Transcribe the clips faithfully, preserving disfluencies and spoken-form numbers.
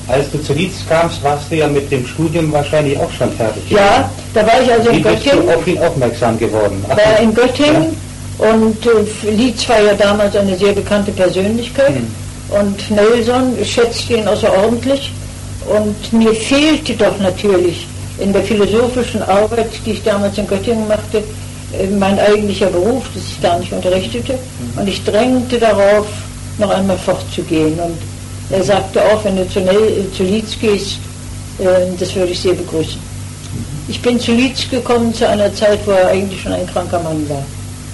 Als du zu Lietz kamst, warst du ja mit dem Studium wahrscheinlich auch schon fertig. Ja, da war ich also in Wie bist Göttingen. du auf ihn aufmerksam geworden? Ach, War in Göttingen ja. und äh, Lietz war ja damals eine sehr bekannte Persönlichkeit hm. und Nelson schätzte ihn außerordentlich und mir fehlte doch natürlich in der philosophischen Arbeit, die ich damals in Göttingen machte, äh, mein eigentlicher Beruf, das ich gar nicht unterrichtete hm. und ich drängte darauf, noch einmal fortzugehen und er sagte auch, wenn du zu, Nel, zu Lietz gehst, äh, das würde ich sehr begrüßen. Ich bin zu Lietz gekommen zu einer Zeit, wo er eigentlich schon ein kranker Mann war.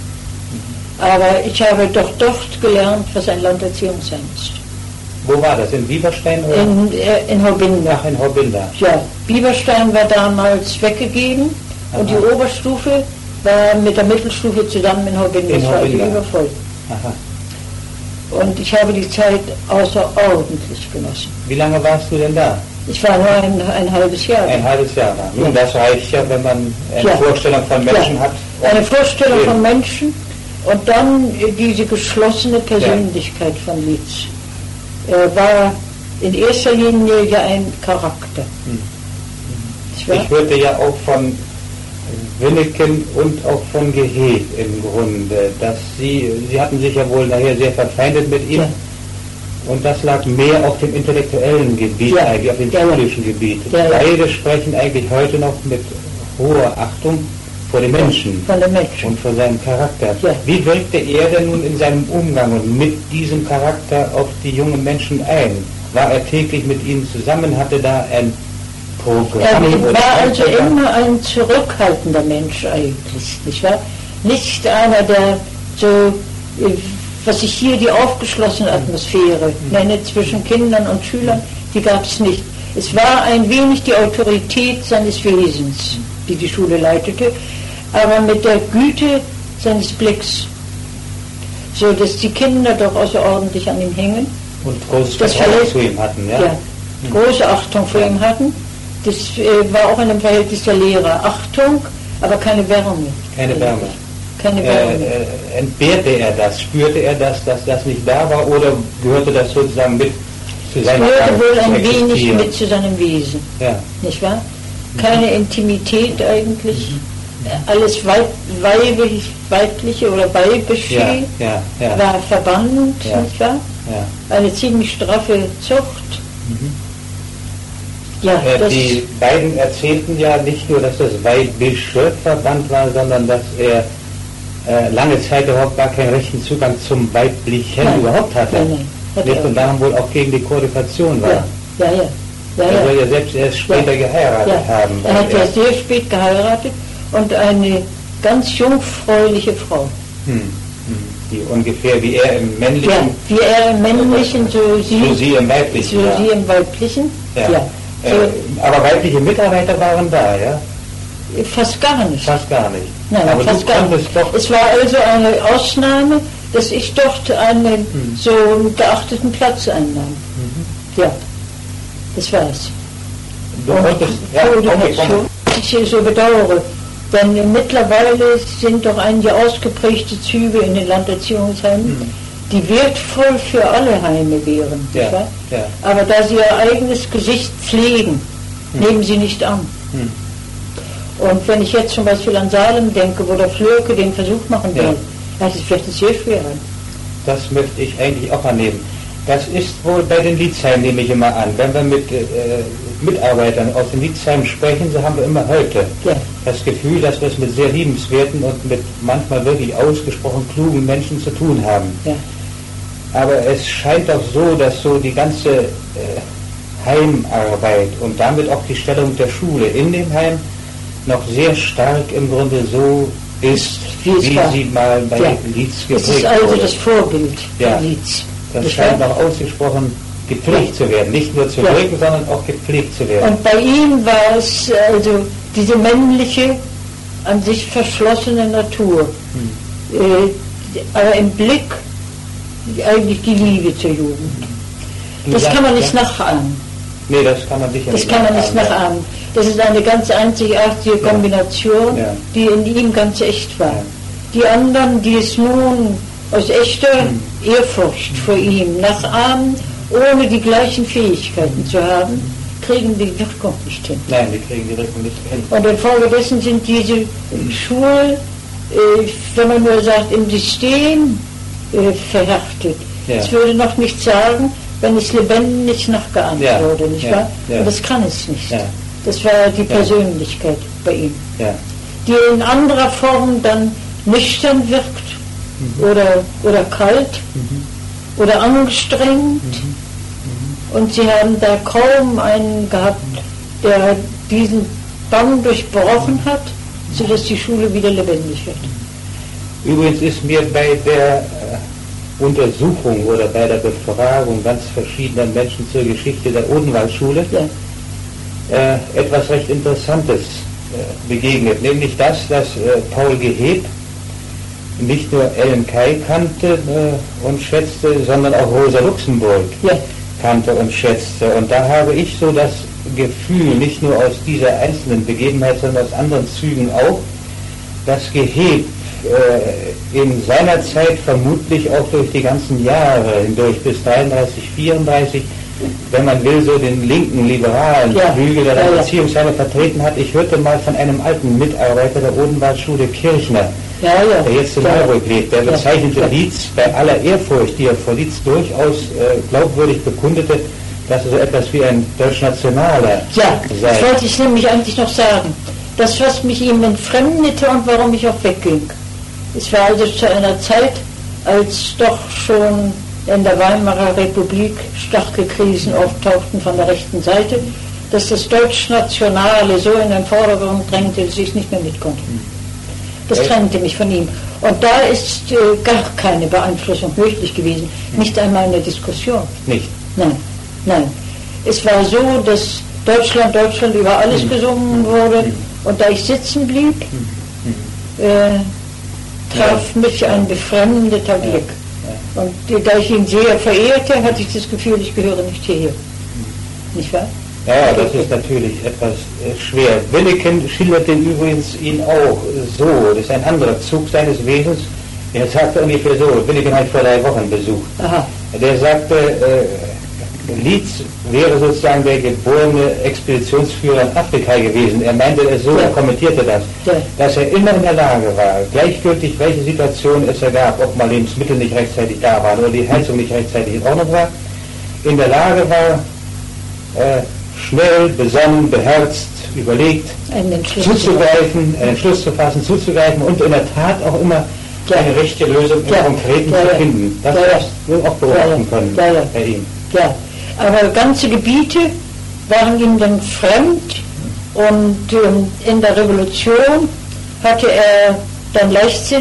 Aber ich habe doch dort gelernt, was ein Landerziehungsheim ist. Wo war das? In Bieberstein? Oder? In, äh, in Horbinda. Ach, in Horbinda. Ja, Bieberstein war damals weggegeben Aha. und die Oberstufe war mit der Mittelstufe zusammen in Horbinda. In das war also Horbinda. übervoll. Aha. Und ich habe die Zeit außerordentlich genossen. Wie lange warst du denn da? Ich war nur ein, ein halbes Jahr. Ein halbes Jahr da. Nun, ja. Das reicht ja, wenn man eine ja. Vorstellung von Menschen ja. hat. Eine Vorstellung Leben. von Menschen und dann diese geschlossene Persönlichkeit ja. von Lietz. Er war in erster Linie ja ein Charakter. Hm. Ich hörte ja auch von Winneken und auch von Gehet im Grunde, dass sie, sie hatten sich ja wohl nachher sehr verfeindet mit ihm ja. und das lag mehr auf dem intellektuellen Gebiet, ja. eigentlich auf dem ja, schulischen ja. Gebiet. Ja, ja. Beide sprechen eigentlich heute noch mit hoher Achtung vor dem Menschen, von dem Menschen. und vor seinem Charakter. Ja. Wie wirkte er denn nun in seinem Umgang und mit diesem Charakter auf die jungen Menschen ein? War er täglich mit ihnen zusammen, hatte da ein Programm? Er war also immer ein zurückhaltender Mensch eigentlich, nicht wahr? Nicht einer, der so, was ich hier die aufgeschlossene Atmosphäre mhm. nenne, zwischen Kindern und Schülern, die gab es nicht. Es war ein wenig die Autorität seines Wesens, die die Schule leitete, aber mit der Güte seines Blicks, so dass die Kinder doch außerordentlich an ihm hängen. Und großes Vertrauen zu ihm hatten, ja? Ja, mhm. große Achtung vor ihm hatten. Das äh, war auch in dem Verhältnis der Lehrer. Achtung, aber keine Wärme. Keine Wärme. Keine Wärme. Äh, äh, entbehrte er das? Spürte er das, dass das nicht da war? Oder gehörte das sozusagen mit zu seiner Art? Gehörte wohl ein wenig mit zu seinem Wesen. Ja. Nicht wahr? Keine mhm. Intimität eigentlich. Mhm. Alles weib, weiblich, weibliche oder weibische ja, ja, ja. war verbannt, ja. nicht wahr? Ja. Eine ziemlich straffe Zucht. Mhm. Ja, äh, die beiden erzählten ja nicht nur, dass das Weibische verbannt war, sondern dass er äh, lange Zeit überhaupt gar keinen rechten Zugang zum Weiblichen nein. überhaupt hatte. Nein, nein. Hat nicht und darum wohl auch gegen die Kodifization war. Ja, ja, ja. ja, er ja. soll ja selbst erst später ja. geheiratet ja. haben. Er hat ja sehr spät geheiratet und eine ganz jungfräuliche Frau. Hm. Die ungefähr wie er im männlichen. Ja, wie er im männlichen, so sie, so sie im weiblichen. So ja. sie im weiblichen. Ja. ja. Äh, aber weibliche Mitarbeiter waren da, ja? Fast gar nicht. Fast gar nicht. Nein, aber fast gar nicht. Doch es war also eine Ausnahme, dass ich dort einen hm. so geachteten Platz einnahm. Mhm. Ja, das war es. Du konntest, ja, okay, ich so bedauere. Denn mittlerweile sind doch einige ausgeprägte Züge in den Landerziehungsheimen, mhm. die wertvoll für alle Heime wären. Ja, ja. Aber da sie ihr eigenes Gesicht pflegen, mhm. nehmen sie nicht an. Mhm. Und wenn ich jetzt zum Beispiel an Salem denke, wo der Flöke den Versuch machen will, ja. das wird es sehr schwer an. Das möchte ich eigentlich auch annehmen. Das ist wohl bei den Liedzheimen, nehme ich immer an. Wenn wir mit äh, Mitarbeitern aus den Liedzheimen sprechen, so haben wir immer heute ja. das Gefühl, dass wir es mit sehr liebenswerten und mit manchmal wirklich ausgesprochen klugen Menschen zu tun haben. Ja. Aber es scheint doch so, dass so die ganze äh, Heimarbeit und damit auch die Stellung der Schule in dem Heim noch sehr stark im Grunde so ist, wie, wie sie mal bei ja. Lietz geprägt wurde. Das ist also wurde. das Vorbild ja. von Lietz. Das, das scheint noch ausgesprochen gepflegt ja. zu werden. Nicht nur zu wirken, ja. sondern auch gepflegt zu werden. Und bei ihm war es also diese männliche, an sich verschlossene Natur. Hm. Äh, aber im Blick eigentlich die Liebe zur Jugend. Du das sagst, kann man nicht ja? nachahmen. Nee, das kann man sicher das nicht kann man nicht nachahmen. nachahmen. Das ist eine ganz einzigartige Kombination, ja. Ja. die in ihm ganz echt war. Ja. Die anderen, die es nun aus echter hm. Ehrfurcht hm. vor ihm nachahmen ohne die gleichen Fähigkeiten zu haben, kriegen die die Wirkung nicht hin. Nein, die kriegen die Wirkung nicht hin. Und infolgedessen sind diese Schulen, äh, wenn man nur sagt, im System äh, verhärtet. Ja. Es würde noch nicht sagen, wenn es lebendig nachgeahmt ja. wurde, nicht ja. wahr? Ja. Und das kann es nicht. Ja. Das war die Persönlichkeit ja. bei ihm. Ja. Die in anderer Form dann nüchtern wirkt mhm. oder, oder kalt mhm. oder angestrengt. Mhm. Und sie haben da kaum einen gehabt, der diesen Bann durchbrochen hat, sodass die Schule wieder lebendig wird. Übrigens ist mir bei der äh, Untersuchung oder bei der Befragung ganz verschiedener Menschen zur Geschichte der Odenwaldschule ja. äh, etwas recht Interessantes äh, begegnet, nämlich das, dass äh, Paul Geheb nicht nur Ellen Key kannte äh, und schätzte, sondern auch Rosa Luxemburg ja. kannte und schätzte. Und da habe ich so das Gefühl, nicht nur aus dieser einzelnen Begebenheit, sondern aus anderen Zügen auch, dass Geheb äh, in seiner Zeit vermutlich auch durch die ganzen Jahre hindurch bis dreiunddreißig, vierunddreißig, wenn man will, so den linken, liberalen ja, Flügel der ja, Erziehungsheime vertreten hat. Ich hörte mal von einem alten Mitarbeiter der Odenwaldschule, Kirchner, ja, ja, der jetzt in Marburg lebt, der bezeichnete ja, Lietz bei aller Ehrfurcht, die er vor Lietz durchaus äh, glaubwürdig bekundete, dass er so etwas wie ein Deutschnationaler ja, sei. Das wollte ich nämlich eigentlich noch sagen. Das, was mich ihm entfremdete und warum ich auch wegging. Es war also zu einer Zeit, als doch schon in der Weimarer Republik starke Krisen auftauchten von der rechten Seite, dass das Deutschnationale so in den Vordergrund drängte, dass ich nicht mehr mit konnte. Das trennte mich von ihm. Und da ist äh, gar keine Beeinflussung möglich gewesen, nicht einmal in der Diskussion. Nicht? Nein, nein. Es war so, dass Deutschland, Deutschland über alles gesungen wurde, und da ich sitzen blieb, äh, traf mich ein befremdeter Blick. Und da ich ihn sehr verehrte, hatte ich das Gefühl, ich gehöre nicht hierher. Nicht wahr? Ja, das ist natürlich etwas äh, schwer. Willeken schilderte übrigens ihn auch so, das ist ein anderer Zug seines Wesens. Er sagte ungefähr so, Willeken hat vor drei Wochen besucht. Aha. Der sagte, äh, Lietz wäre sozusagen der geborene Expeditionsführer in Afrika gewesen. Er meinte es so, ja. er kommentierte das, ja. dass er immer in der Lage war, gleichgültig welche Situation es ergab, ob mal Lebensmittel nicht rechtzeitig da waren oder die Heizung nicht rechtzeitig in Ordnung war, in der Lage war, äh, schnell, besonnen, beherzt, überlegt, zuzugreifen, einen Entschluss zu fassen, zuzugreifen und in der Tat auch immer ja. eine rechte Lösung im ja. Konkreten ja. zu finden. Das ja. hast du auch beobachten ja. können ja. Ja. bei ihm. Ja, aber ganze Gebiete waren ihm dann fremd und ähm, in der Revolution hatte er dann Leichtsinn